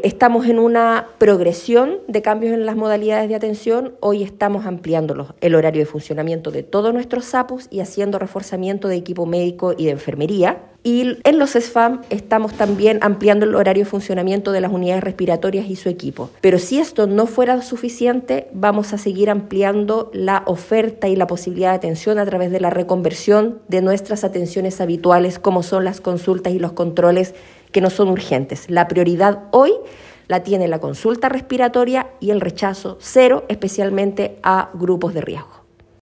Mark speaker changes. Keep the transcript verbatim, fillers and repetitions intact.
Speaker 1: estamos en una progresión de cambios en las modalidades de atención. Hoy estamos ampliando los, el horario de funcionamiento de todos nuestros SAPUS y haciendo reforzamiento de equipo médico y de enfermería. Y en los SESFAM estamos también ampliando el horario de funcionamiento de las unidades respiratorias y su equipo. Pero si esto no fuera suficiente, vamos a seguir ampliando la oferta y la posibilidad de atención a través de la reconversión de nuestras atenciones habituales, como son las consultas y los controles que no son urgentes. La prioridad hoy la tiene la consulta respiratoria y el rechazo cero, especialmente a grupos de riesgo.